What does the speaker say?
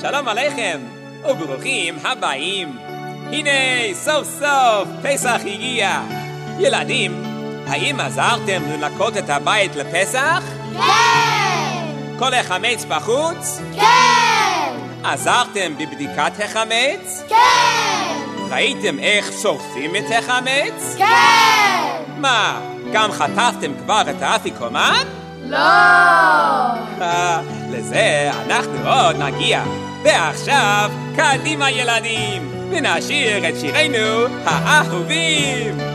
שלום עליכם, וברוכים הבאים. הנה, סוף סוף פסח הגיע. ילדים, האם עזרתם לנקות את הבית לפסח? כן! כל החמץ בחוץ? כן! עזרתם בבדיקת החמץ? כן! ראיתם איך שורפים את החמץ? כן! מה, גם חטפתם כבר את האפיקומן? לא! לזה אנחנו עוד נגיע. ועכשיו, קדימה ילדים, ונשיר את שירנו האהובים.